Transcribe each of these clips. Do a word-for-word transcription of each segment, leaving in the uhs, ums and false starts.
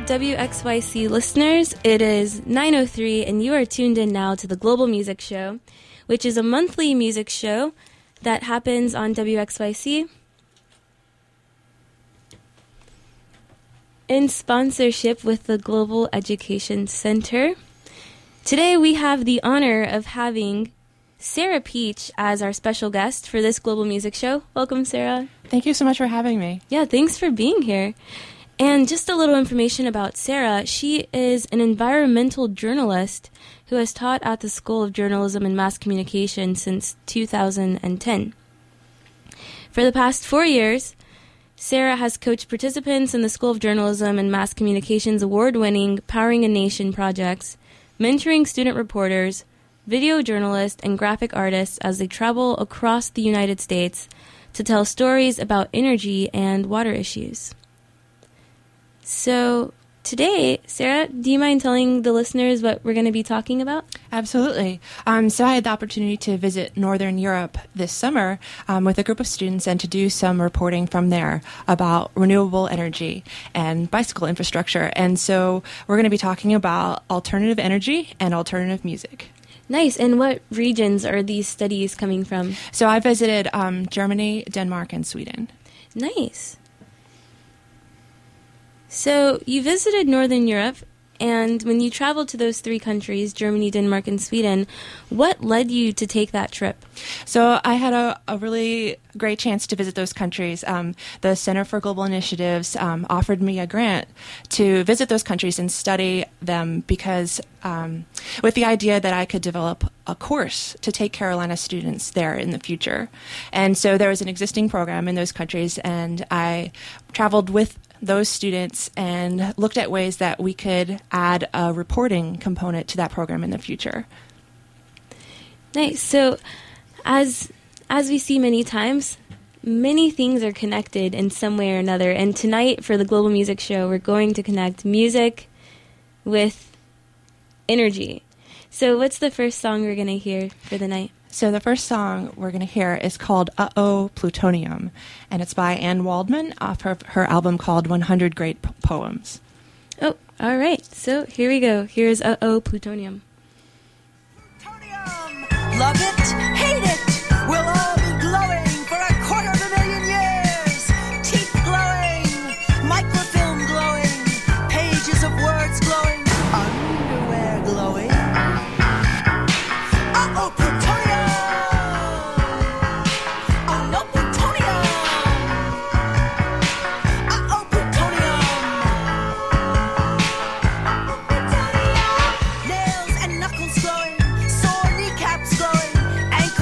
W X Y C listeners. It is nine oh three, and you are tuned in now to the Global Music Show, which is a monthly music show that happens on W X Y C in sponsorship with the Global Education Center. Today we have the honor of having Sarah Peach as our special guest for this Global Music Show. Welcome, Sarah. Thank you so much for having me. Yeah, thanks for being here. And just a little information about Sarah. She is an environmental journalist who has taught at the School of Journalism and Mass Communication since two thousand ten. For the past four years, Sarah has coached participants in the School of Journalism and Mass Communication's award-winning Powering a Nation projects, mentoring student reporters, video journalists, and graphic artists as they travel across the United States to tell stories about energy and water issues. So today, Sarah, do you mind telling the listeners what we're going to be talking about? Absolutely. Um, so I had the opportunity to visit Northern Europe this summer um, with a group of students and to do some reporting from there about renewable energy and bicycle infrastructure. And so we're going to be talking about alternative energy and alternative music. Nice. And what regions are these studies coming from? So I visited um, Germany, Denmark, and Sweden. Nice. So you visited Northern Europe, and when you traveled to those three countries, Germany, Denmark, and Sweden, what led you to take that trip? So I had a, a really great chance to visit those countries. Um, the Center for Global Initiatives um, offered me a grant to visit those countries and study them because um, with the idea that I could develop a course to take Carolina students there in the future. And so there was an existing program in those countries, and I traveled with those students and looked at ways that we could add a reporting component to that program in the future. Nice. So as as we see many times, many things are connected in some way or another. And tonight for the Global Music Show, we're going to connect music with energy. So what's the first song we're going to hear for the night? So the first song we're going to hear is called Uh-Oh, Plutonium, and it's by Anne Waldman off her, her album called one hundred Great P- Poems. Oh, all right. So here we go. Here's Uh-Oh, Plutonium. Plutonium! Love it, hate it, we'll all be glowing for a quarter of a million years. Teeth glowing, microfilm glowing, pages of words glowing, underwear glowing. Uh-oh, plutonium! Oh no, plutonium! Uh-oh, plutonium! Nails and knuckles glowing, sore kneecaps glowing,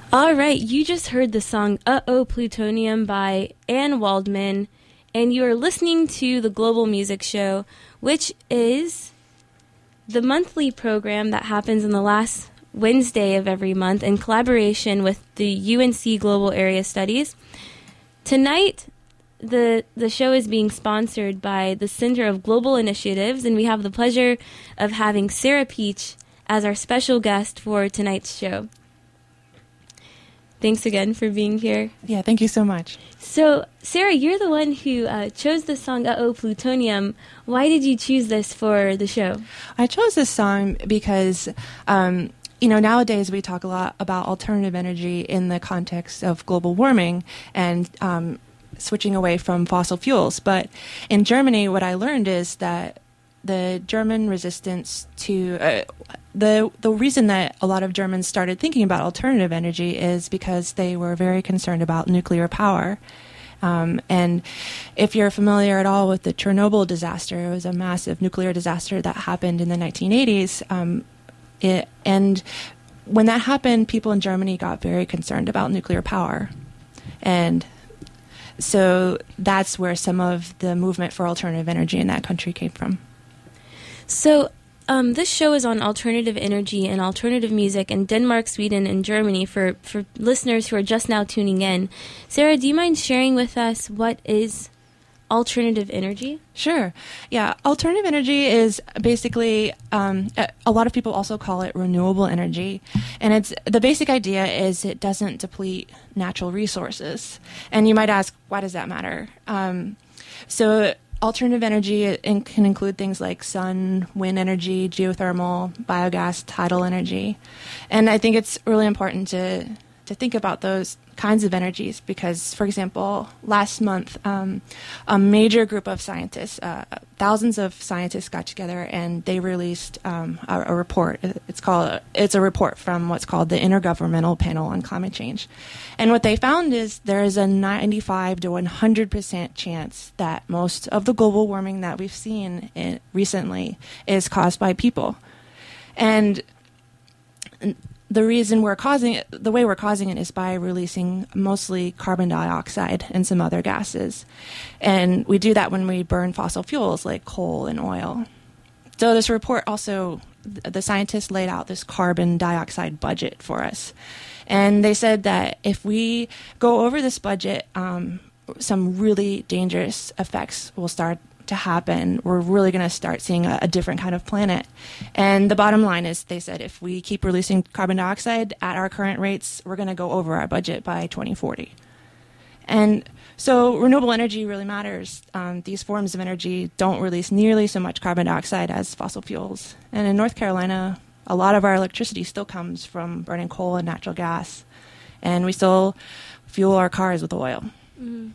All right, you just heard the song Uh-Oh Plutonium by Anne Waldman, and you are listening to the Global Music Show, which is the monthly program that happens on the last Wednesday of every month in collaboration with the U N C Global Area Studies. Tonight, the the show is being sponsored by the Center of Global Initiatives, and we have the pleasure of having Sarah Peach as our special guest for tonight's show. Thanks again for being here. Yeah, thank you so much. So, Sarah, you're the one who uh, chose the song Uh-Oh Plutonium. Why did you choose this for the show? I chose this song because, um, you know, nowadays we talk a lot about alternative energy in the context of global warming and um, switching away from fossil fuels. But in Germany, what I learned is that the German resistance to uh, the the reason that a lot of Germans started thinking about alternative energy is because they were very concerned about nuclear power. Um, and if you're familiar at all with the Chernobyl disaster, it was a massive nuclear disaster that happened in the nineteen eighties. Um, it, and when that happened, people in Germany got very concerned about nuclear power. And so that's where some of the movement for alternative energy in that country came from. So, um, this show is on alternative energy and alternative music in Denmark, Sweden, and Germany for, for listeners who are just now tuning in. Sarah, do you mind sharing with us what is alternative energy? Sure. Yeah, alternative energy is basically, um, a, a lot of people also call it renewable energy. And it's the basic idea is it doesn't deplete natural resources. And you might ask, why does that matter? Um, so alternative energy it can include things like sun, wind energy, geothermal, biogas, tidal energy. And I think it's really important to to think about those kinds of energies because, for example, last month, um, a major group of scientists, uh, thousands of scientists got together and they released um, a, a report. It's called it's a report from what's called the Intergovernmental Panel on Climate Change. And what they found is there is a ninety-five to one hundred percent chance that most of the global warming that we've seen in, recently is caused by people. And the reason we're causing it, the way we're causing it is by releasing mostly carbon dioxide and some other gases. And we do that when we burn fossil fuels like coal and oil. So this report also, the scientists laid out this carbon dioxide budget for us. And they said that if we go over this budget, um, some really dangerous effects will start to happen. We're really going to start seeing a, a different kind of planet. And the bottom line is, they said, if we keep releasing carbon dioxide at our current rates, we're going to go over our budget by twenty forty. And so renewable energy really matters. Um, these forms of energy don't release nearly so much carbon dioxide as fossil fuels. And in North Carolina, a lot of our electricity still comes from burning coal and natural gas. And we still fuel our cars with oil. Mm.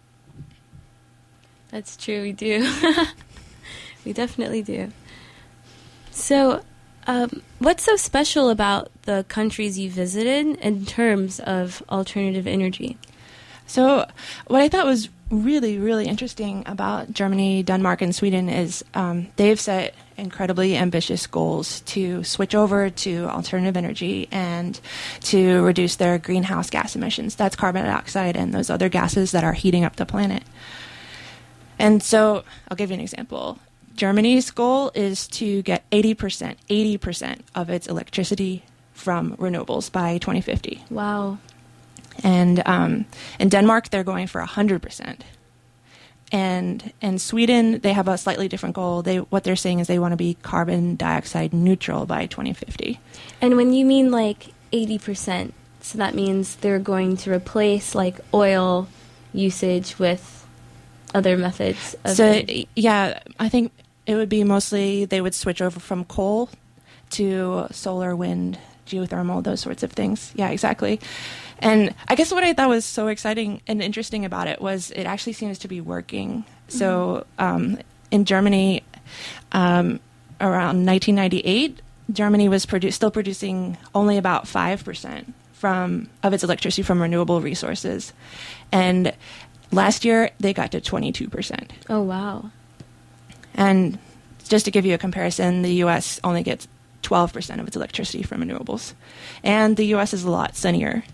That's true, we do. We definitely do. So, um, what's so special about the countries you visited in terms of alternative energy? So, what I thought was really, really interesting about Germany, Denmark, and Sweden is um, they've set incredibly ambitious goals to switch over to alternative energy and to reduce their greenhouse gas emissions. That's carbon dioxide and those other gases that are heating up the planet. And so I'll give you an example. Germany's goal is to get eighty percent, eighty percent of its electricity from renewables by twenty fifty. Wow. And um, in Denmark, they're going for one hundred percent. And in Sweden, they have a slightly different goal. They what they're saying is they want to be carbon dioxide neutral by twenty fifty. And when you mean like eighty percent, so that means they're going to replace like oil usage with other methods of so energy. Yeah, I think it would be mostly they would switch over from coal to solar, wind, geothermal, those sorts of things. Yeah, exactly. And I guess what I thought was so exciting and interesting about it was it actually seems to be working. Mm-hmm. So um, in Germany, um, around nineteen ninety-eight, Germany was produ- still producing only about five percent from of its electricity from renewable resources. And last year, they got to twenty-two percent. Oh, wow. And just to give you a comparison, the U S only gets twelve percent of its electricity from renewables. And the U S is a lot sunnier.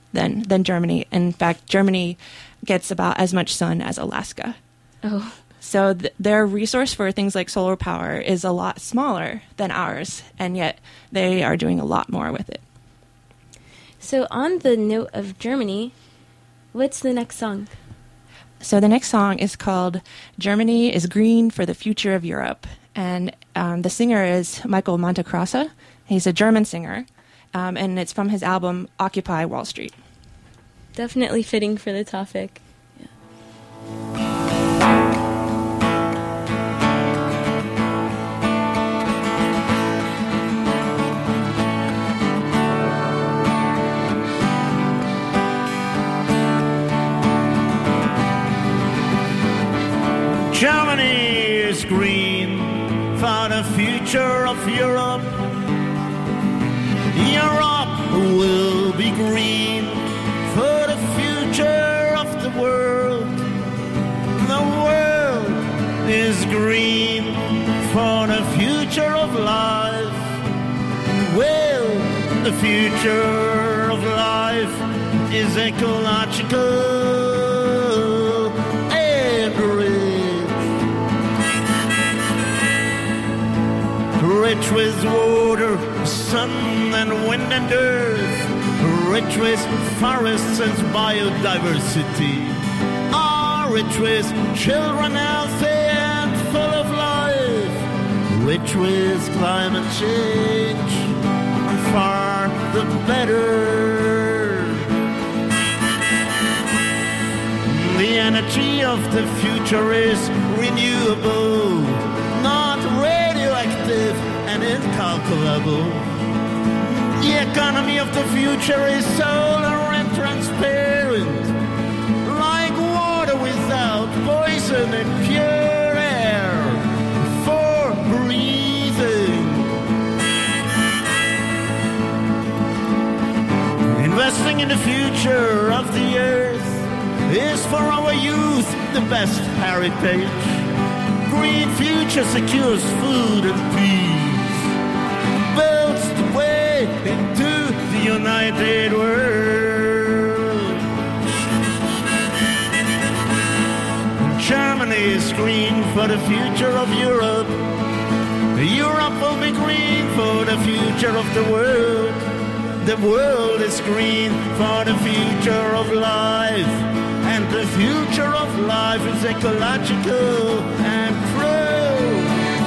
than than Germany. In fact, Germany gets about as much sun as Alaska. Oh. So th- their resource for things like solar power is a lot smaller than ours, and yet they are doing a lot more with it. So on the note of Germany, what's the next song? So the next song is called Germany is Green for the Future of Europe. And um, the singer is Michael Montekrasse. He's a German singer, um, and it's from his album Occupy Wall Street. Definitely fitting for the topic. Germany is green for the future of Europe. Europe will be green for the future of the world. The world is green for the future of life. Well, the future of life is ecological. Rich with water, sun and wind and earth, rich with forests and biodiversity, are rich with children healthy and full of life, rich with climate change, far the better. The energy of the future is renewable, not radioactive and incalculable. The economy of the future is solar and transparent, like water without poison and pure air for breathing. Investing in the future of the earth is for our youth the best heritage. Green future secures food and peace, builds the way into the united world. Germany is green for the future of Europe. Europe will be green for the future of the world. The world is green for the future of life. And the future of life is ecological and true.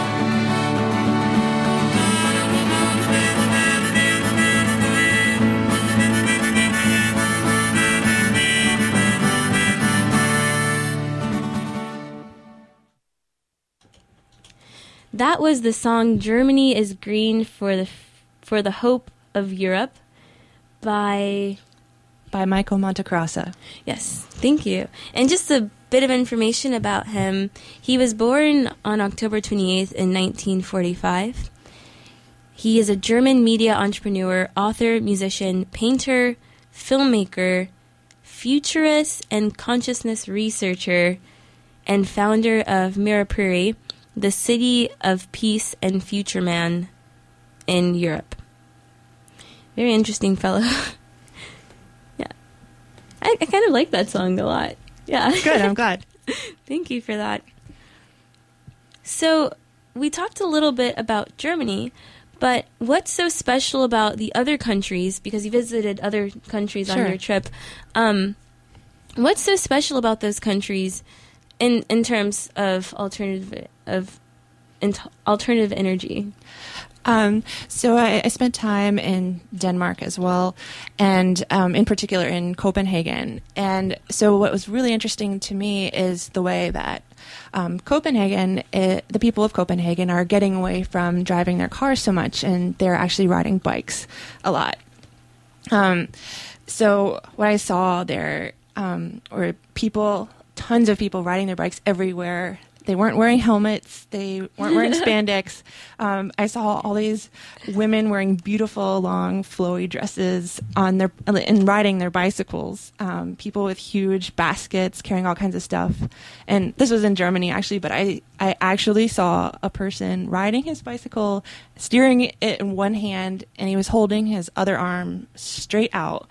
That was the song "Germany is Green for the for the Hope of Europe" by by Michael Montekrasse. Yes, thank you. And just a bit of information about him. He was born on October twenty-eighth in nineteen forty-five. He is a German media entrepreneur, author, musician, painter, filmmaker, futurist, and consciousness researcher, and founder of Mirapuri, the city of peace and future man in Europe. Very interesting fellow. I, I kind of like that song a lot. Yeah. Good, I'm glad. Thank you for that. So, we talked a little bit about Germany, but what's so special about the other countries, because you visited other countries Sure. on your trip, um, what's so special about those countries in in terms of alternative of in, alternative energy? Um, so I, I spent time in Denmark as well, and um, in particular in Copenhagen. And so what was really interesting to me is the way that um, Copenhagen, it, the people of Copenhagen are getting away from driving their cars so much, and they're actually riding bikes a lot. Um, so what I saw there um, were people, tons of people riding their bikes everywhere. They weren't wearing helmets. They weren't wearing spandex. Um, I saw all these women wearing beautiful, long, flowy dresses on their and riding their bicycles. Um, people with huge baskets carrying all kinds of stuff. And this was in Germany, actually. But I, I actually saw a person riding his bicycle, steering it in one hand, and he was holding his other arm straight out.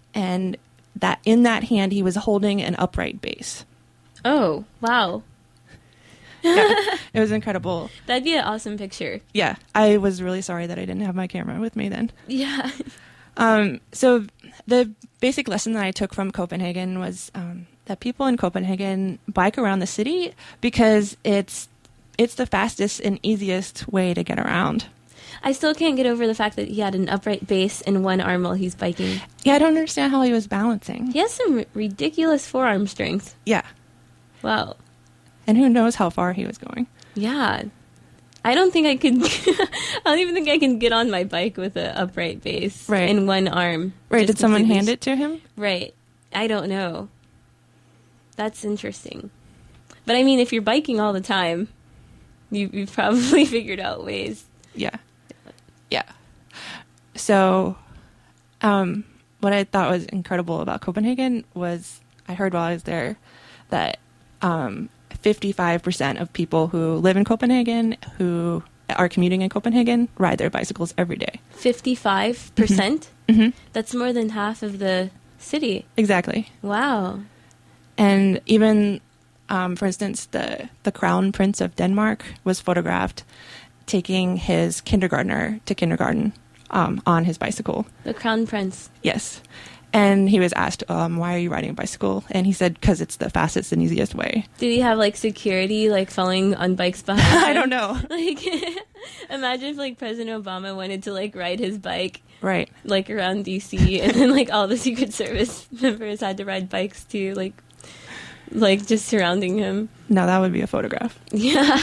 and that in that hand he was holding an upright base. Oh, wow. Yeah, it was incredible. That'd be an awesome picture. Yeah, I was really sorry that I didn't have my camera with me then. Yeah. Um, so the basic lesson that I took from Copenhagen was um, that people in Copenhagen bike around the city because it's it's the fastest and easiest way to get around. I still can't get over the fact that he had an upright base in one arm while he's biking. Yeah, I don't understand how he was balancing. He has some r- ridiculous forearm strength. Yeah. Wow. And who knows how far he was going. Yeah. I don't think I could... I don't even think I can get on my bike with an upright base right. in one arm. Right, did someone completely... hand it to him? Right. I don't know. That's interesting. But I mean, if you're biking all the time, you, you've probably figured out ways. Yeah. Yeah. So, um, what I thought was incredible about Copenhagen was I heard while I was there that um, fifty-five percent of people who live in Copenhagen, who are commuting in Copenhagen, ride their bicycles every day. fifty-five percent? Mm-hmm. That's more than half of the city. Exactly. Wow. And even, um, for instance, the, the Crown Prince of Denmark was photographed taking his kindergartner to kindergarten um, on his bicycle. The Crown Prince. Yes. And he was asked, um, why are you riding a bicycle? And he said, because it's the fastest and easiest way. Did he have, like, security, like, following on bikes behind him? I don't know. Like, imagine if, like, President Obama wanted to, like, ride his bike. Right. Like, around D C, and then, like, all the Secret Service members had to ride bikes, too, like, like, just surrounding him. No, that would be a photograph. Yeah.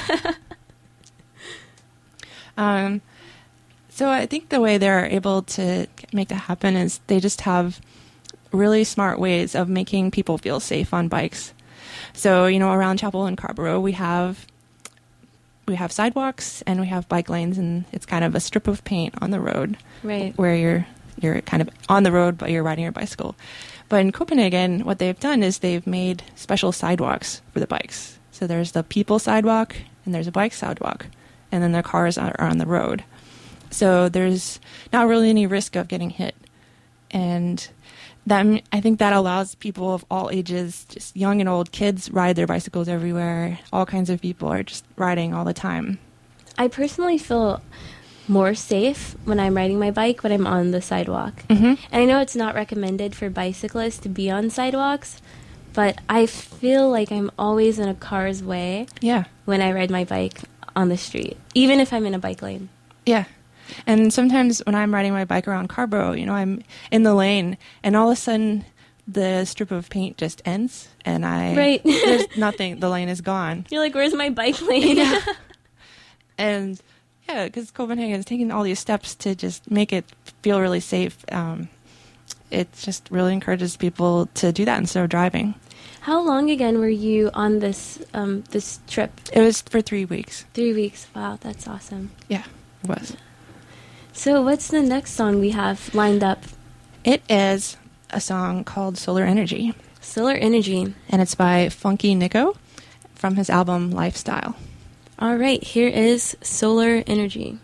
um, so I think the way they're able to make that happen is they just have really smart ways of making people feel safe on bikes. So, you know, around Chapel and Scarborough, we have we have sidewalks and we have bike lanes, and it's kind of a strip of paint on the road, Right. where you're you're kind of on the road, but you're riding your bicycle. But in Copenhagen, what they've done is they've made special sidewalks for the bikes. So there's the people sidewalk and there's a bike sidewalk, and then their cars are, are on the road. So there's not really any risk of getting hit. And that, I think that allows people of all ages, just young and old, kids ride their bicycles everywhere. All kinds of people are just riding all the time. I personally feel more safe when I'm riding my bike when I'm on the sidewalk. Mm-hmm. And I know it's not recommended for bicyclists to be on sidewalks, but I feel like I'm always in a car's way Yeah. when I ride my bike on the street, even if I'm in a bike lane. Yeah. And sometimes when I'm riding my bike around Scarborough, you know, I'm in the lane and all of a sudden the strip of paint just ends and I, Right. there's nothing, the lane is gone. You're like, where's my bike lane? Yeah. And yeah, because Copenhagen is taking all these steps to just make it feel really safe. Um, it just really encourages people to do that instead of driving. How long again were you on this um, this trip? It was for three weeks. Three weeks. Wow, that's awesome. Yeah, it was. So what's the next song we have lined up? It is a song called Solar Energy. Solar Energy. And it's by Funky Nico from his album Lifestyle. All right, here is Solar Energy.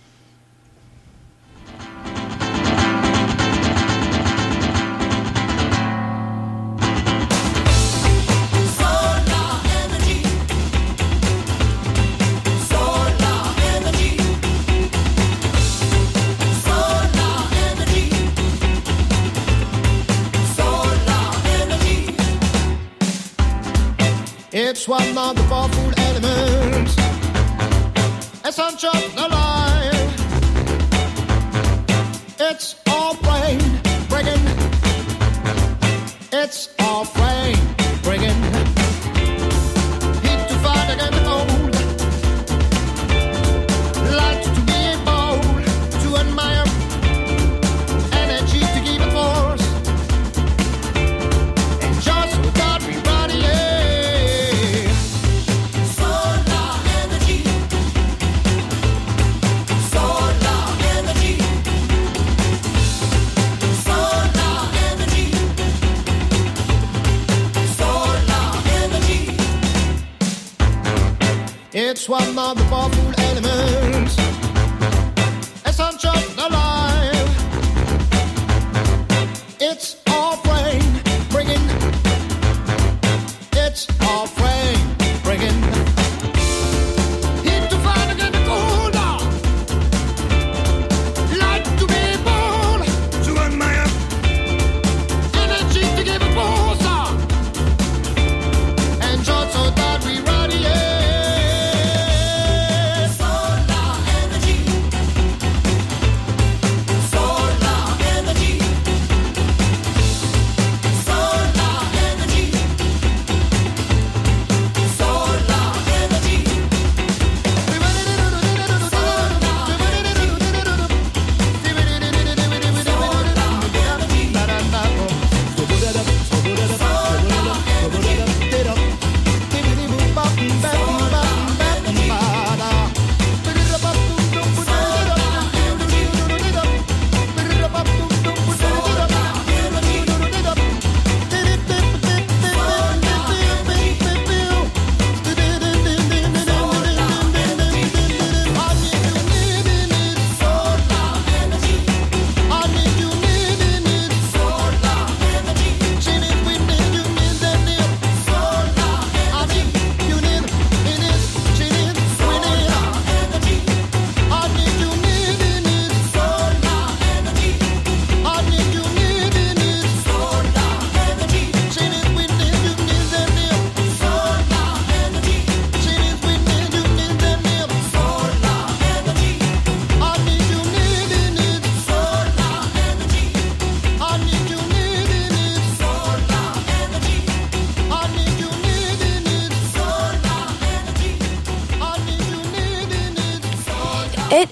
It's one of the powerful elements, essential alive. It's all brain bringing. It's all brain bringing. Heat to fight against the cold. Light to be bold, to admire. Energy to keep it force. And just without me body, yeah. It's one of the powerful elements, essential alive. It's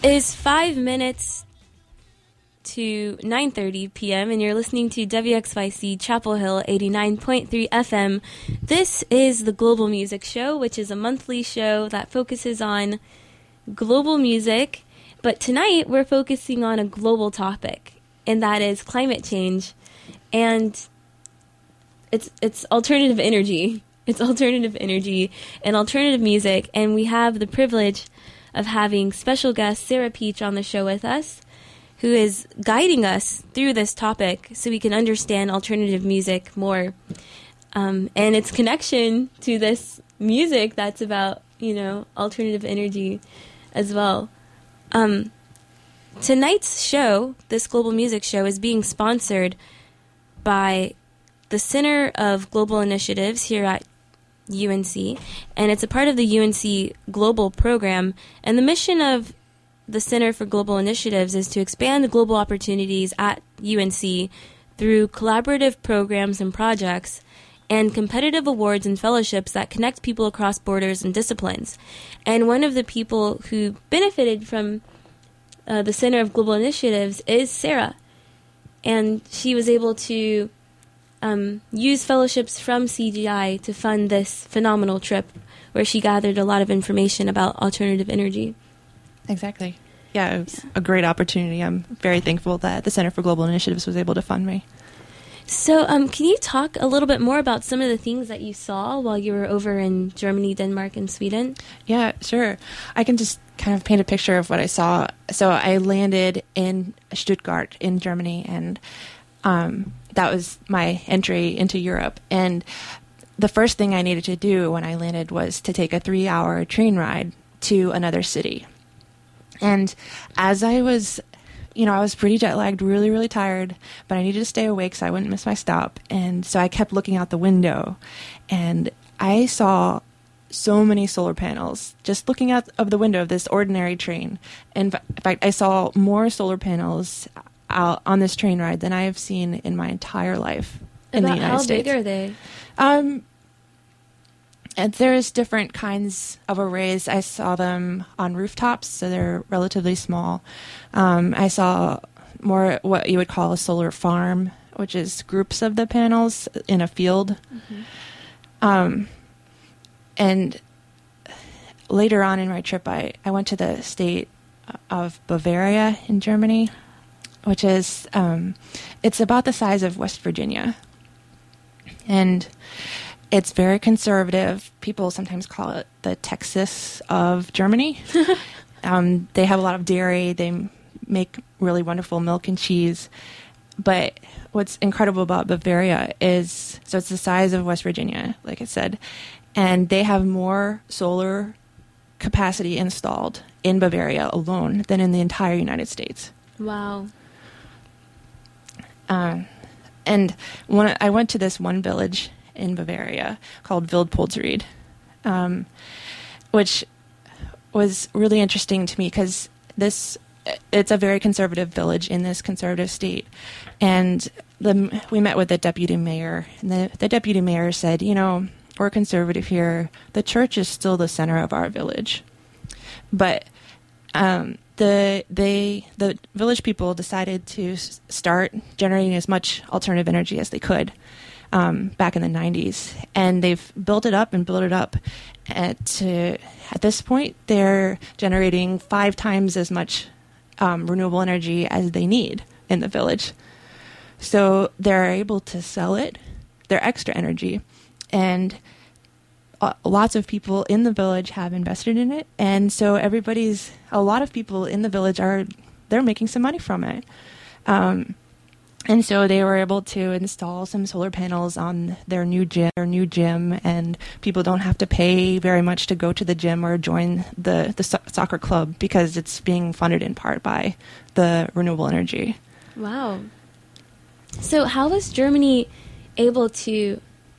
is five minutes to nine thirty p.m. and you're listening to W X Y C Chapel Hill eighty-nine point three F M. This is the Global Music Show, which is a monthly show that focuses on global music. But tonight we're focusing on a global topic, and that is climate change. And it's it's alternative energy. It's alternative energy and alternative music. And we have the privilege of having special guest Sarah Peach on the show with us, who is guiding us through this topic so we can understand alternative music more, um, and its connection to this music that's about, you know, alternative energy as well. Um, tonight's show, this Global Music Show, is being sponsored by the Center of Global Initiatives here at U N C, and it's a part of the U N C Global Program, and the mission of the Center for Global Initiatives is to expand the global opportunities at U N C through collaborative programs and projects and competitive awards and fellowships that connect people across borders and disciplines. And one of the people who benefited from uh, the Center of Global Initiatives is Sarah. And she was able to um, use fellowships from C G I to fund this phenomenal trip where she gathered a lot of information about alternative energy. Exactly. Yeah, it was yeah. a great opportunity. I'm very thankful that the Center for Global Initiatives was able to fund me. So um, can you talk a little bit more about some of the things that you saw while you were over in Germany, Denmark, and Sweden? Yeah, sure. I can just kind of paint a picture of what I saw. So I landed in Stuttgart in Germany, and um, that was my entry into Europe. And the first thing I needed to do when I landed was to take a three-hour train ride to another city. And as I was, you know, I was pretty jet lagged, really, really tired, but I needed to stay awake so I wouldn't miss my stop. And so I kept looking out the window, and I saw so many solar panels just looking out of the window of this ordinary train. In fact, I saw more solar panels out on this train ride than I have seen in my entire life in About the United how States. How big are they? Um, And there's different kinds of arrays. I saw them on rooftops, so they're relatively small. Um, I saw more what you would call a solar farm, which is groups of the panels in a field. Mm-hmm. Um, and later on in my trip, I, I went to the state of Bavaria in Germany, which is, um, it's about the size of West Virginia. And it's very conservative. People sometimes call it the Texas of Germany. um, they have a lot of dairy. They make really wonderful milk and cheese. But what's incredible about Bavaria is, so it's the size of West Virginia, like I said, and they have more solar capacity installed in Bavaria alone than in the entire United States. Wow. Um, and when I went to this one village in Bavaria called Wildpolsried, um, which was really interesting to me because this it's a very conservative village in this conservative state. And the, we met with the deputy mayor, and the, the deputy mayor said, you know, we're conservative here. The church is still the center of our village. But um, the they the village people decided to s- start generating as much alternative energy as they could um, back in the nineties. And they've built it up and built it up. At, uh, at this point, they're generating five times as much um, renewable energy as they need in the village. So they're able to sell it, their extra energy, and uh, lots of people in the village have invested in it. And so everybody's, a lot of people in the village are, they're making some money from it. Um, and so they were able to install some solar panels on their new gym, their new gym, and people don't have to pay very much to go to the gym or join the, the so- soccer club because it's being funded in part by the renewable energy. Wow. So how was Germany able to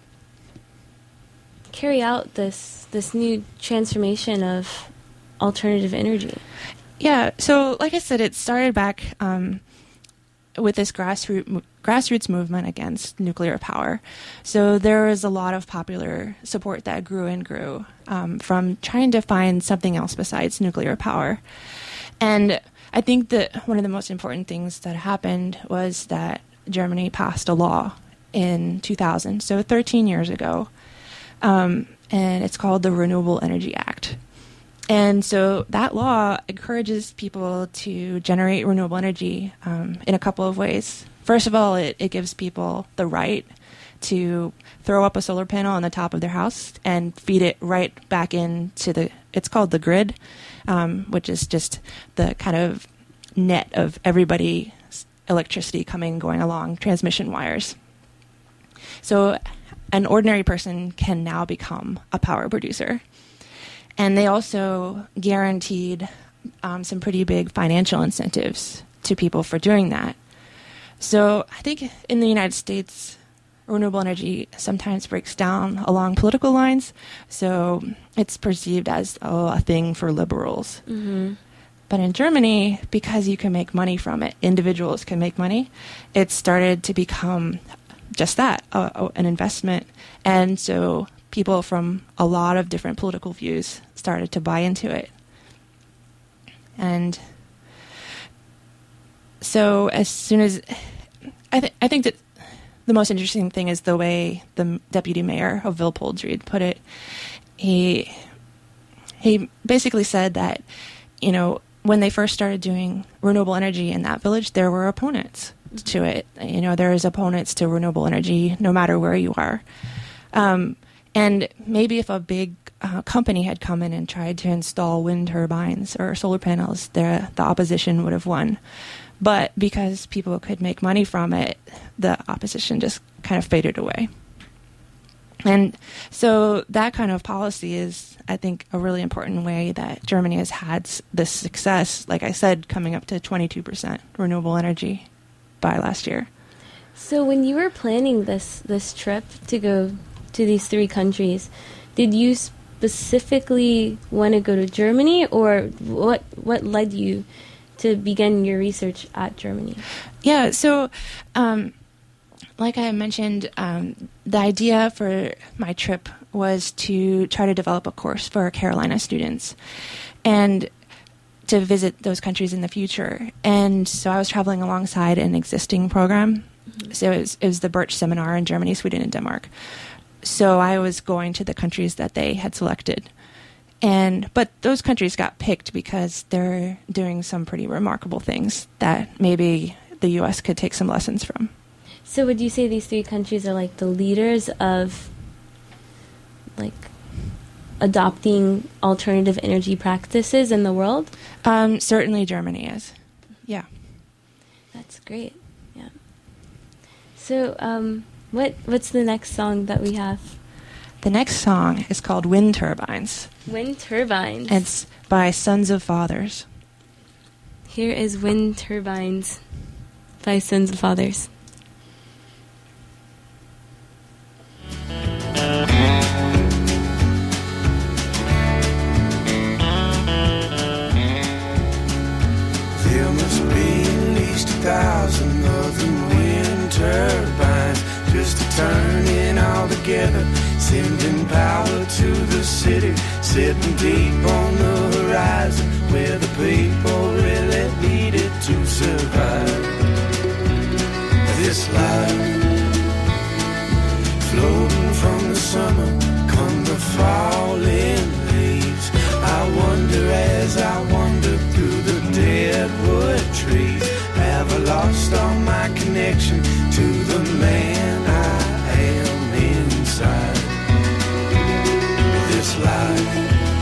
carry out this this new transformation of alternative energy? Yeah, so like I said, it started back um, with this grassroots grassroots movement against nuclear power. So there was a lot of popular support that grew and grew um, from trying to find something else besides nuclear power. And I think that one of the most important things that happened was that Germany passed a law in two thousand, so thirteen years ago, um, and it's called the Renewable Energy Act. And so that law encourages people to generate renewable energy um, in a couple of ways. First of all, it, it gives people the right to throw up a solar panel on the top of their house and feed it right back into the, it's called the grid, um, which is just the kind of net of everybody's electricity coming and going along transmission wires. So an ordinary person can now become a power producer. And they also guaranteed um, some pretty big financial incentives to people for doing that. So I think in the United States, renewable energy sometimes breaks down along political lines. So it's perceived as oh, a thing for liberals. Mm-hmm. But in Germany, because you can make money from it, individuals can make money, it started to become just that, uh, an investment. And so people from a lot of different political views started to buy into it. And so as soon as, I, th- I think that the most interesting thing is the way the deputy mayor of Vilpoldsried put it. He, he basically said that, you know, when they first started doing renewable energy in that village, there were opponents to it. You know, there's opponents to renewable energy no matter where you are. Um, and maybe if a big uh, company had come in and tried to install wind turbines or solar panels, the, the opposition would have won. But because people could make money from it, the opposition just kind of faded away. And so that kind of policy is, I think, a really important way that Germany has had this success, like I said, coming up to twenty-two percent renewable energy by last year. So when you were planning this this trip to go to these three countries, did you specifically want to go to Germany, or what what led you to begin your research at Germany? Yeah, so um, like I mentioned, um, the idea for my trip was to try to develop a course for Carolina students and to visit those countries in the future. And so I was traveling alongside an existing program. Mm-hmm. So it was, it was the Birch Seminar in Germany, Sweden, and Denmark. So I was going to the countries that they had selected. And but those countries got picked because they're doing some pretty remarkable things that maybe the U S could take some lessons from. So would you say these three countries are like the leaders of like adopting alternative energy practices in the world? Um, certainly Germany is. Yeah. That's great. Yeah. So um, what what's the next song that we have? The next song is called Wind Turbines. Wind Turbines. It's by Sons of Fathers. Here is Wind Turbines by Sons of Fathers. There must be at least a thousand of them wind turbines just to turn in all together, sending power to the city, sitting deep on the horizon where the people really need it to survive. This life, floating from the summer, come the falling leaves. I wonder as I wander through the deadwood trees, have I lost all my connection to the man I am inside this life?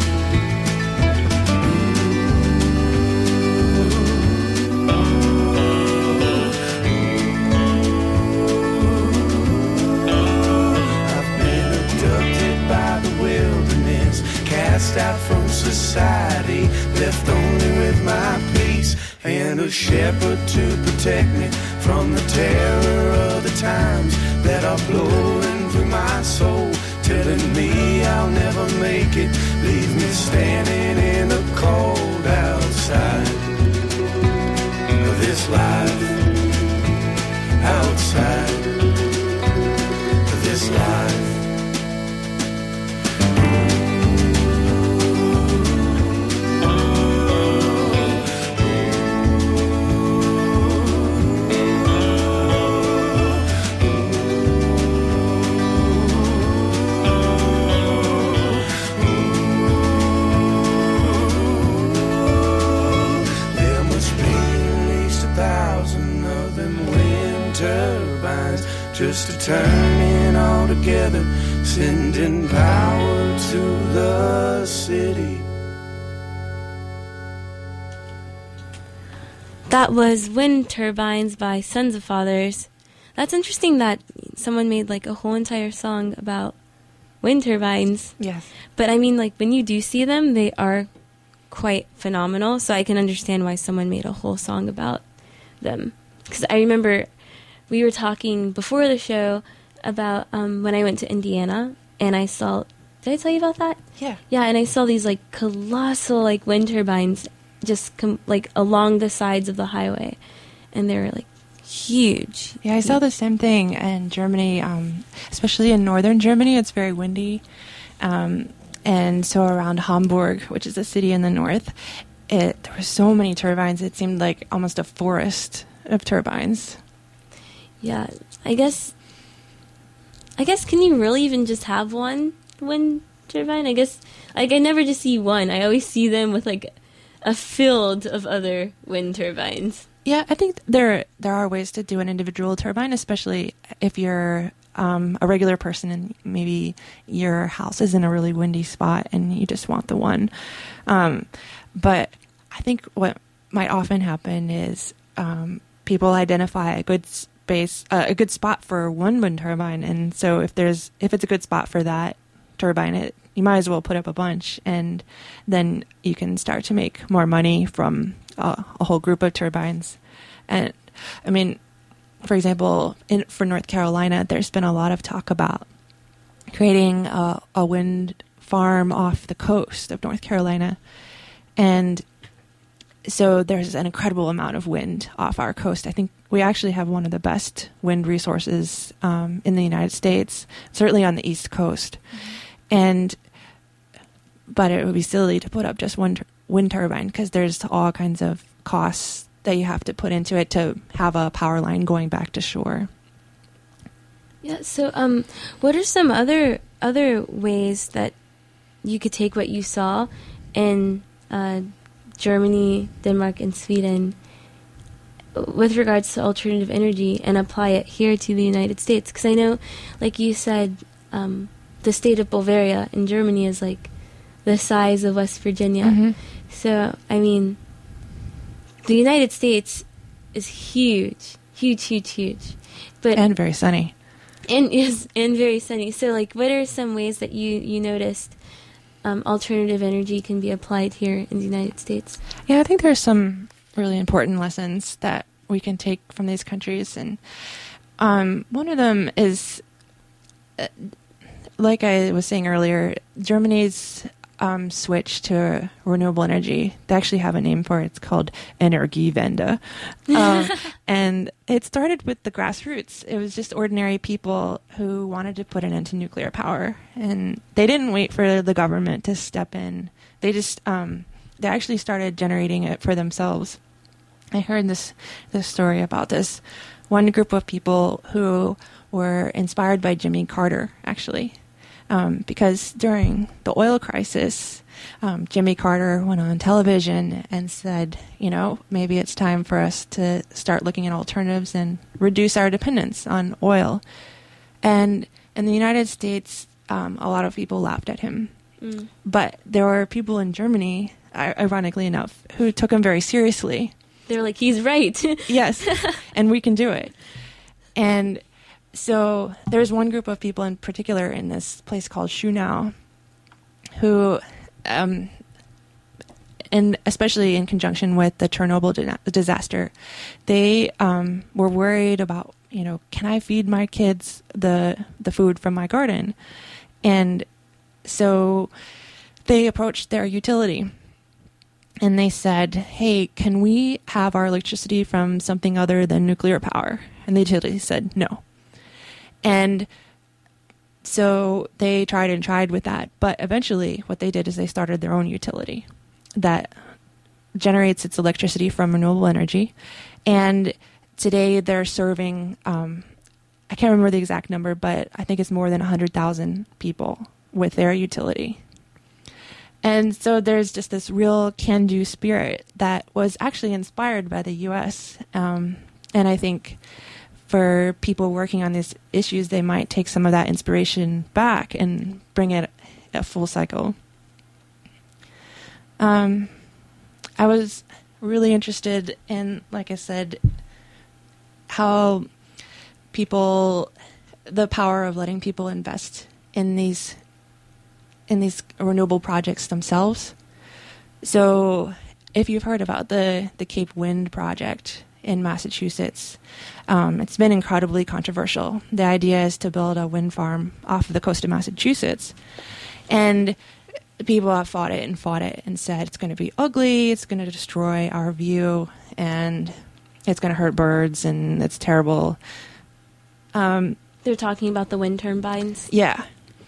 Cast out from society, left only with my peace, and a shepherd to protect me from the terror of the times that are blowing through my soul, telling me I'll never make it, leave me standing in the cold outside of this life, outside of this life. just to turn it all together, sending power to the city. That was Wind Turbines by Sons of Fathers. That's interesting that someone made like a whole entire song about wind turbines. Yes. But I mean, like, when you do see them, they are quite phenomenal. So I can understand why someone made a whole song about them. Because I remember we were talking before the show about um, when I went to Indiana and I saw, did I tell you about that? Yeah. Yeah, and I saw these like colossal like wind turbines just com- like along the sides of the highway, and they were like huge. Yeah, I saw the same thing in Germany, um, especially in northern Germany. It's very windy. Um, and so around Hamburg, which is a city in the north, it, there were so many turbines. It seemed like almost a forest of turbines. Yeah, I guess, I guess, can you really even just have one wind turbine? I guess, like, I never just see one. I always see them with, like, a field of other wind turbines. Yeah, I think there there are ways to do an individual turbine, especially if you're um, a regular person and maybe your house is in a really windy spot and you just want the one. Um, but I think what might often happen is um, people identify a good space, uh, a good spot for one wind turbine, and so if there's if it's a good spot for that turbine, it you might as well put up a bunch, and then you can start to make more money from uh, a whole group of turbines. And I mean, for example, in, for North Carolina, there's been a lot of talk about creating a, a wind farm off the coast of North Carolina. And so there's an incredible amount of wind off our coast. I think we actually have one of the best wind resources um, in the United States, certainly on the East Coast. Mm-hmm. And but it would be silly to put up just one tur- wind turbine, because there's all kinds of costs that you have to put into it to have a power line going back to shore. Yeah. So, um, what are some other other ways that you could take what you saw in uh, Germany, Denmark, and Sweden with regards to alternative energy and apply it here to the United States? Because I know, like you said, um, the state of Bavaria in Germany is like the size of West Virginia. Mm-hmm. So, I mean, the United States is huge, huge, huge, huge. But and very sunny. And is and very sunny. So, like, what are some ways that you, you noticed um, alternative energy can be applied here in the United States? Yeah, I think there's some really important lessons that we can take from these countries. And um, one of them is, uh, like I was saying earlier, Germany's um, switch to renewable energy. They actually have a name for it. It's called Energiewende. Um, and it started with the grassroots. It was just ordinary people who wanted to put an end to nuclear power. And they didn't wait for the government to step in. They just, um, they actually started generating it for themselves. I heard this, this story about this one group of people who were inspired by Jimmy Carter, actually. Um, because during the oil crisis, um, Jimmy Carter went on television and said, you know, maybe it's time for us to start looking at alternatives and reduce our dependence on oil. And in the United States, um, a lot of people laughed at him. Mm. But there were people in Germany, ironically enough, who took him very seriously. They're like, he's right. Yes, and we can do it. And so there's one group of people in particular in this place called Schönau who, um, and especially in conjunction with the Chernobyl di- disaster, they um, were worried about, you know, can I feed my kids the the food from my garden? And so they approached their utility and they said, hey, can we have our electricity from something other than nuclear power? And the utility said no. And so they tried and tried with that. But eventually what they did is they started their own utility that generates its electricity from renewable energy. And today they're serving, um, I can't remember the exact number, but I think it's more than one hundred thousand people with their utility. And so there's just this real can-do spirit that was actually inspired by the U S Um, and I think for people working on these issues, they might take some of that inspiration back and bring it a full cycle. Um, I was really interested in, like I said, how people, the power of letting people invest in these in these renewable projects themselves. So if you've heard about the, the Cape Wind project in Massachusetts, um, it's been incredibly controversial. The idea is to build a wind farm off of the coast of Massachusetts. And people have fought it and fought it and said it's going to be ugly, it's going to destroy our view, and it's going to hurt birds, and it's terrible. Um, They're talking about the wind turbines. Yeah.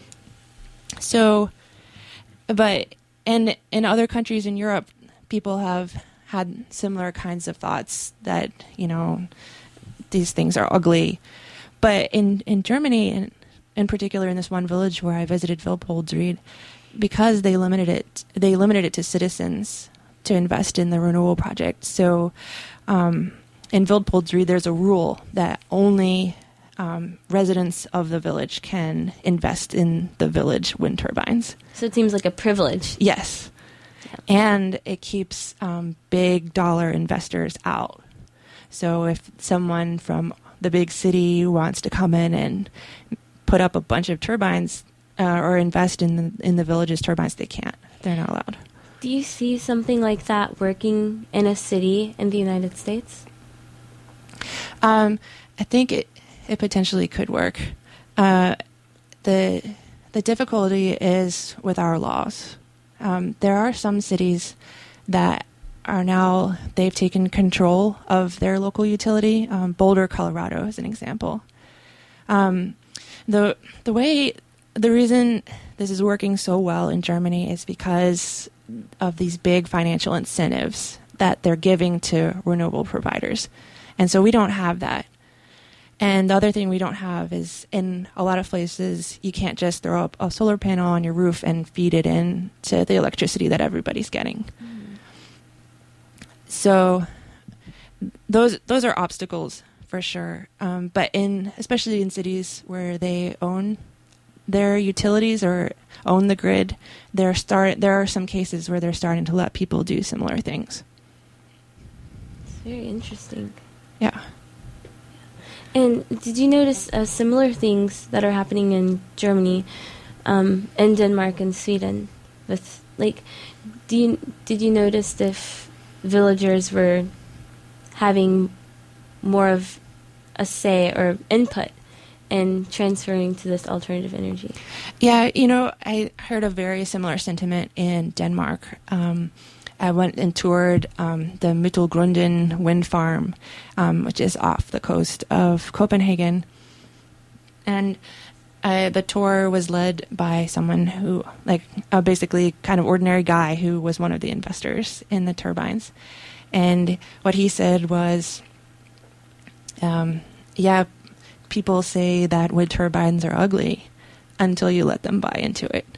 So, but in in other countries in Europe, people have had similar kinds of thoughts that, you know, these things are ugly. But in, in Germany, in, in particular in this one village where I visited, Wildpolsried, because they limited it, they limited it to citizens to invest in the renewal project. So um, in Wildpolsried, there's a rule that only Um, residents of the village can invest in the village wind turbines. So it seems like a privilege. Yes. Yeah. And it keeps um, big dollar investors out. So if someone from the big city wants to come in and put up a bunch of turbines uh, or invest in the, in the village's turbines, they can't. They're not allowed. Do you see something like that working in a city in the United States? Um, I think it It potentially could work. Uh, the the difficulty is with our laws. Um, there are some cities that are now, they've taken control of their local utility. Um, Boulder, Colorado is an example. Um, the the way, the reason this is working so well in Germany is because of these big financial incentives that they're giving to renewable providers. And so we don't have that. And the other thing we don't have is, in a lot of places, you can't just throw up a solar panel on your roof and feed it in to the electricity that everybody's getting. Mm. So those those are obstacles for sure. Um, but in especially in cities where they own their utilities or own the grid, they're start there are some cases where they're starting to let people do similar things. It's very interesting. Yeah. And did you notice uh, similar things that are happening in Germany, um, in Denmark and Sweden? With like, do you did you notice if villagers were having more of a say or input in transferring to this alternative energy? Yeah, you know, I heard a very similar sentiment in Denmark. Um, I went and toured um, the Mittelgrunden wind farm, um, which is off the coast of Copenhagen. And uh, the tour was led by someone who, like, a basically kind of ordinary guy who was one of the investors in the turbines. And what he said was, um, yeah, people say that wind turbines are ugly until you let them buy into it.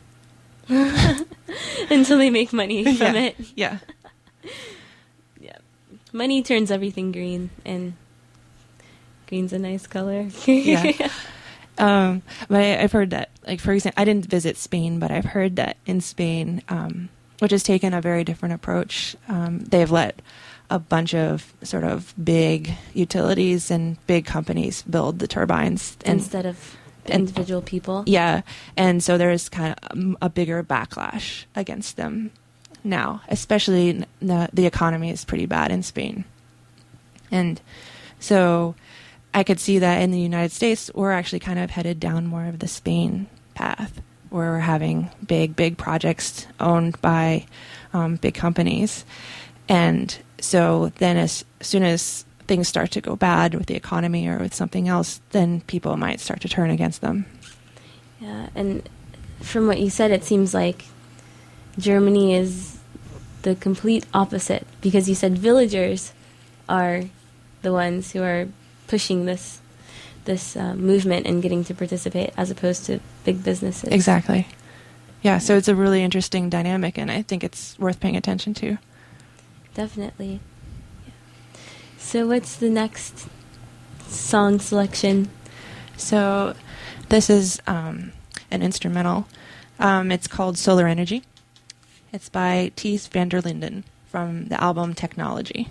Until they make money from yeah. it. Yeah. Yeah. Money turns everything green, and green's a nice color. Yeah. Um, but I, I've heard that, like, for example, I didn't visit Spain, but I've heard that in Spain, um, which has taken a very different approach, um, they've let a bunch of sort of big utilities and big companies build the turbines. And, Instead of individual people. Yeah. And so there's kind of a bigger backlash against them now, especially the, the economy is pretty bad in Spain. And so I could see that in the United States, we're actually kind of headed down more of the Spain path, where we're having big, big projects owned by um, big companies. And so then as soon as things start to go bad with the economy or with something else, then people might start to turn against them. Yeah, and from what you said, it seems like Germany is the complete opposite, because you said villagers are the ones who are pushing this this uh, movement and getting to participate, as opposed to big businesses. Exactly. Yeah, so it's a really interesting dynamic, and I think it's worth paying attention to. Definitely. Yeah. So what's the next song selection? So this is um, an instrumental. Um, it's called Solar Energy. It's by Thies van der Linden from the album Technology.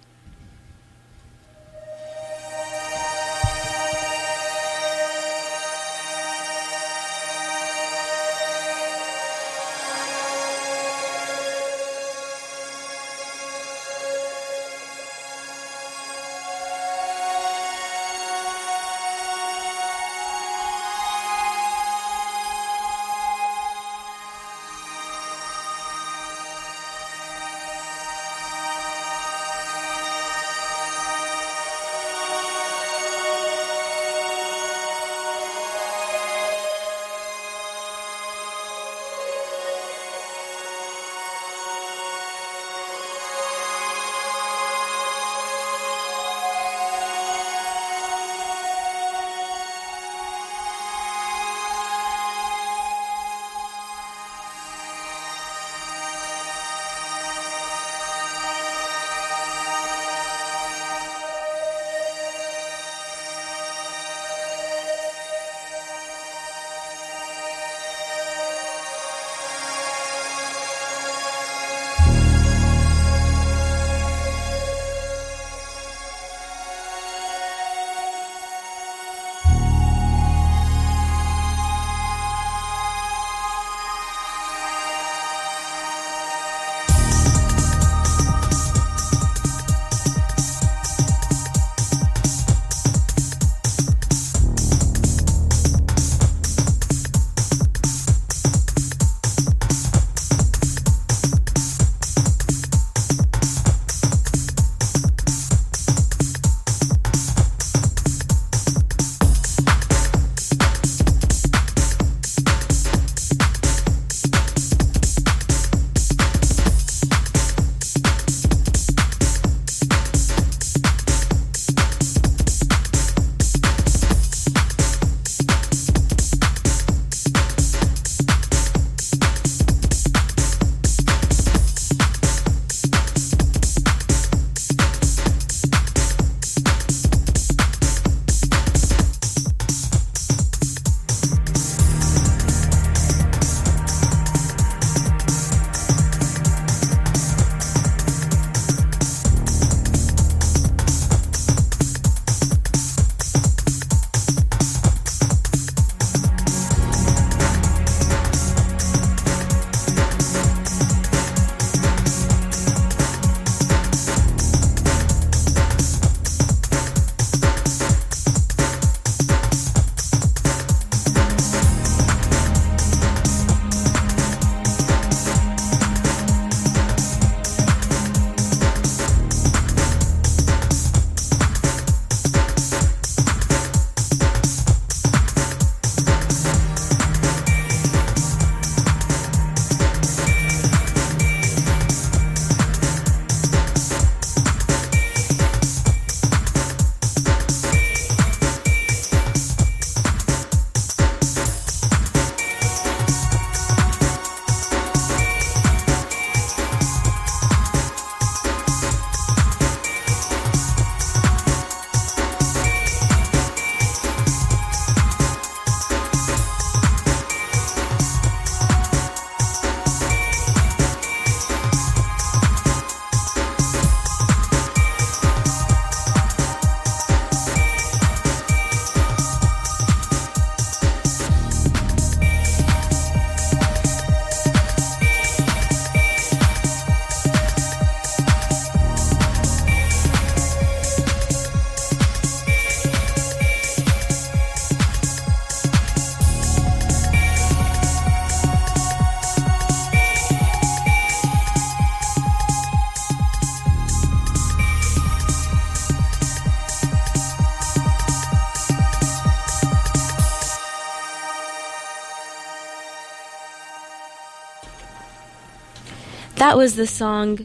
That was the song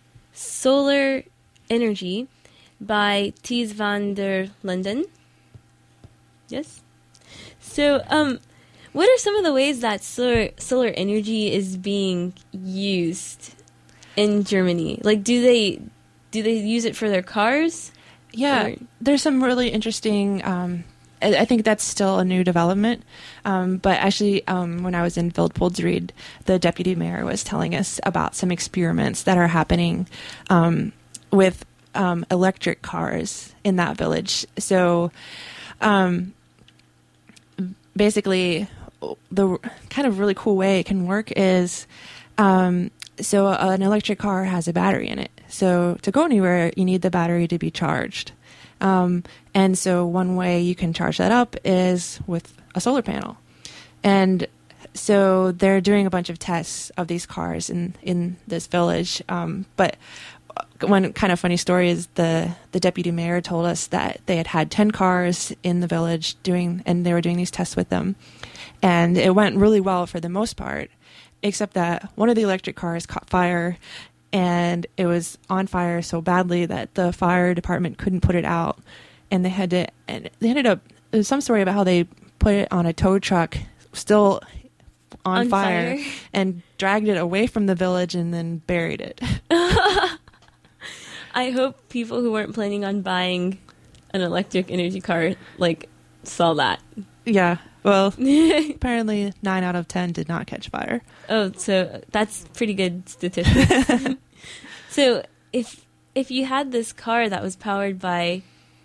Solar Energy by Thies van der Linden. Yes? So, um, what are some of the ways that solar, solar energy is being used in Germany? Like, do they do they use it for their cars? Yeah, Or- there's some really interesting. Um, I, I think that's still a new development. Um, but actually, um, when I was in Wildpolsried, the deputy mayor was telling us about some experiments that are happening um, with um, electric cars in that village. So, um, basically, the kind of really cool way it can work is. Um, So an electric car has a battery in it. So to go anywhere, you need the battery to be charged. Um, and so one way you can charge that up is with a solar panel. And so they're doing a bunch of tests of these cars in, in this village. Um, but one kind of funny story is the, the deputy mayor told us that they had had ten cars in the village doing, and they were doing these tests with them. And it went really well for the most part. Except that one of the electric cars caught fire, and it was on fire so badly that the fire department couldn't put it out, and they had to. And they ended up. There's some story about how they put it on a tow truck, still on, On fire, fire. and dragged it away from the village, and then buried it. I hope people who weren't planning on buying an electric energy car like saw that. Yeah. Well, apparently nine out of ten did not catch fire. Oh, so that's pretty good statistics. So if if you had this car that was powered by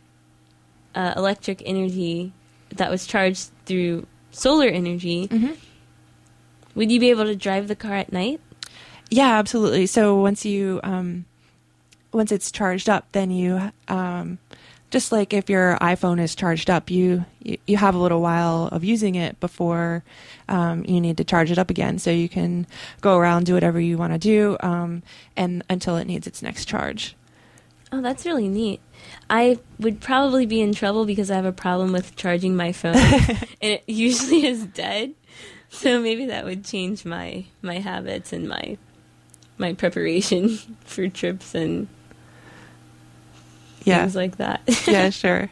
uh, electric energy that was charged through solar energy, Mm-hmm. would you be able to drive the car at night? Yeah, absolutely. So once you um, once it's charged up, then you um, just like if your iPhone is charged up, you you, you have a little while of using it before um, you need to charge it up again. So you can go around, do whatever you want to do, um, and until it needs its next charge. Oh, that's really neat. I would probably be in trouble because I have a problem with charging my phone, and it usually is dead. So maybe that would change my, my habits and my my preparation for trips and Yeah, things like that. yeah, sure.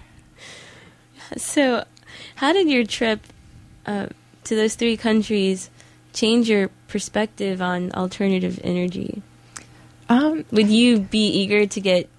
So, how did your trip uh, to those three countries change your perspective on alternative energy? Um, Would you be eager to get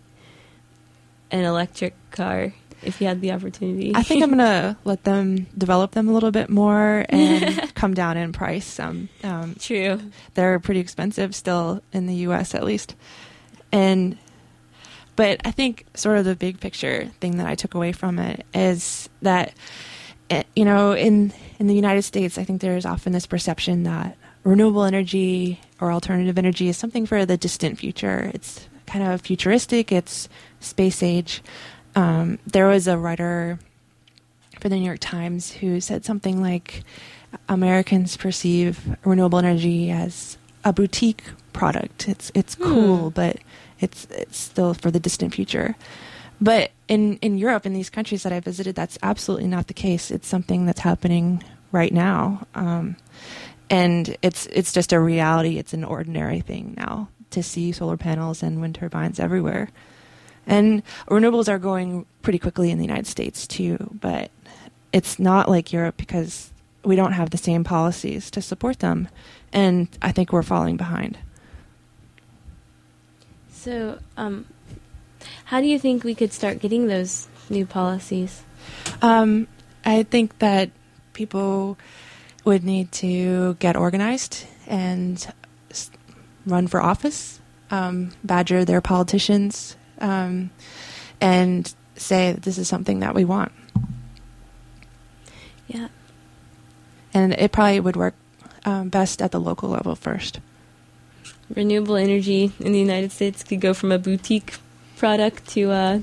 an electric car if you had the opportunity? I think I'm gonna let them develop them a little bit more and come down in price. Um, um, True. they're pretty expensive still in the U S at least, and but I think sort of the big picture thing that I took away from it is that eh, you know in in the United States, I think there's often this perception that renewable energy or alternative energy is something for the distant future. It's kind of futuristic. It's space age. Um, there was a writer for the New York Times who said something like Americans perceive renewable energy as a boutique product. It's it's cool, Hmm. but it's it's still for the distant future. But in, in Europe, in these countries that I visited, that's absolutely not the case. It's something that's happening right now. Um, and it's it's just a reality. It's an ordinary thing now to see solar panels and wind turbines everywhere. And renewables are going pretty quickly in the United States too, but it's not like Europe because we don't have the same policies to support them. And I think we're falling behind. So, um, how do you think we could start getting those new policies? Um, I think that people would need to get organized and s- run for office, um, badger their politicians, um, and say that this is something that we want. Yeah. And it probably would work um, best at the local level first. Renewable energy in the United States could go from a boutique product to uh,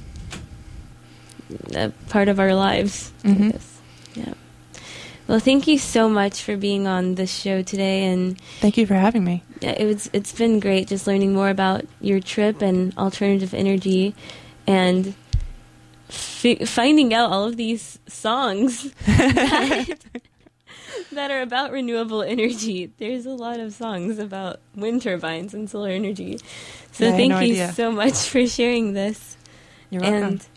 a part of our lives. I Mhm. guess. Yeah. Well, thank you so much for being on this show today, and Thank you for having me. yeah, it was it's been great just learning more about your trip and alternative energy, and fi- finding out all of these songs that, that are about renewable energy. There's a lot of songs about wind turbines and solar energy. So Yeah, I had thank no you idea. so much for sharing this. You're welcome. And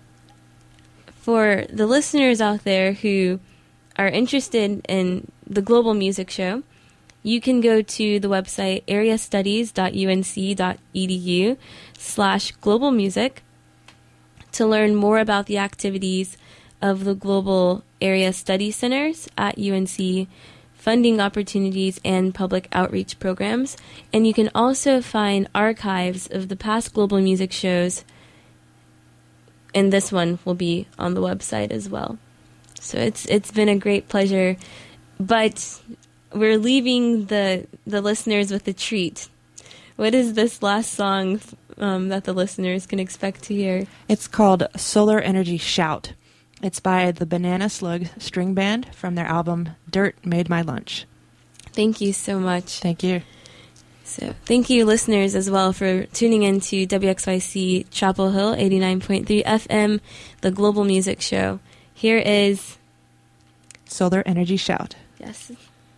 for the listeners out there who are interested in the Global Music Show, you can go to the website areastudies.unc.edu slash global music to learn more about the activities of the Global Area Study Centers at U N C, funding opportunities, and public outreach programs. And you can also find archives of the past global music shows, and this one will be on the website as well. So it's it's been a great pleasure, but we're leaving the the listeners with a treat. What is this last song um, that the listeners can expect to hear? It's called Solar Energy Shout. It's by the Banana Slug String Band from their album Dirt Made My Lunch. Thank you so much. Thank you. So thank you, listeners, as well, for tuning in to W X Y C Chapel Hill eighty-nine point three F M, the Global Music Show. Here is Solar Energy Shout. Yes.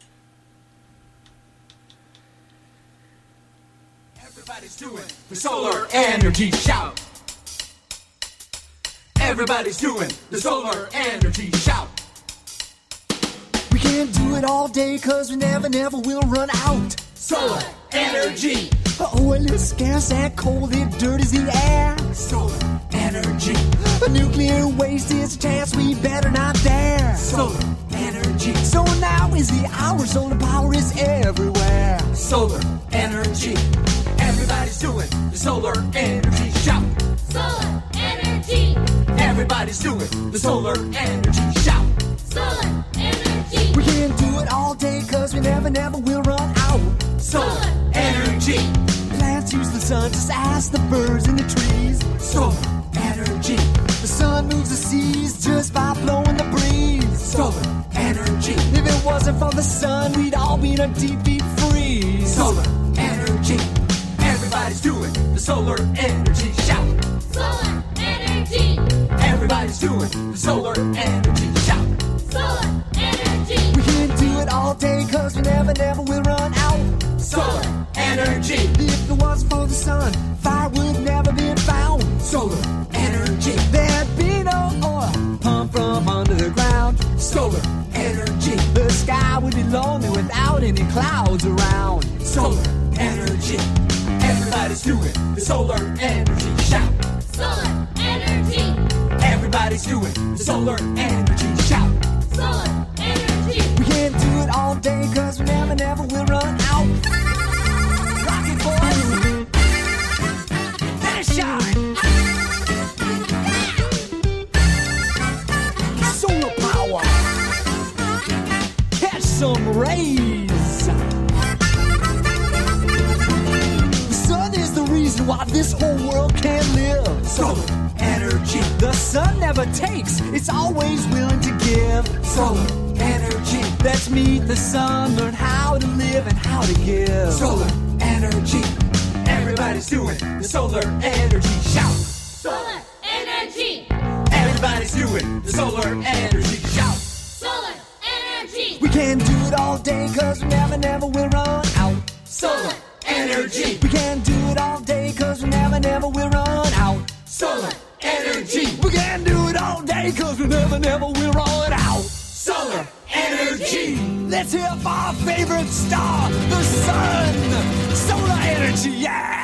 Everybody's doing the solar energy shout. Everybody's doing the solar energy shout. We can't do it all day cause we never, never will run out. Solar energy. Oil is scarce and coal, the dirt is the air. Solar energy. Nuclear waste is a chance we better not dare. Solar energy. So now is the hour, solar power is everywhere. Solar energy. Everybody's doing the solar energy shout. Solar energy. Everybody's doing the solar energy shout. Solar energy. We can't do it all day cause we never, never will run out. Solar energy. Plants use the sun, just ask the birds and the trees. Solar energy. The sun moves the seas just by blowing the breeze. Solar energy. If it wasn't for the sun, we'd all be in a deep, deep freeze. Solar energy. Everybody's doing the solar energy shout. Solar energy. Everybody's doing the solar energy shout. Solar energy. We can't do it all day cause we never, never will run out. Solar energy. If it wasn't for the sun, fire would never be found. Solar energy. There'd be no oil pumped from under the ground. Solar energy. The sky would be lonely without any clouds around. Solar energy. Everybody's doing the solar energy shout. Solar energy. Everybody's doing the solar energy shout. Solar energy. We can't do it all day cause we never, never will run out. Rock it, boys. Let it shine. Solar power. Catch some rays. The sun is the reason why this whole world can live. Solar energy. The sun never takes, it's always willing to give. Solar energy. Let's meet the sun, learn how to live and how to give. Solar energy. Everybody's doing the solar energy shout. Solar energy. Everybody's doing the solar energy shout. Solar energy. We can't do it all day cause we never, never will run out. Solar energy. We can't do it all day cause we never, never will run out. Solar energy. We can't do it all day cause we never, never will run out. Solar energy. Let's hear our favorite star, the sun. Solar energy, yeah!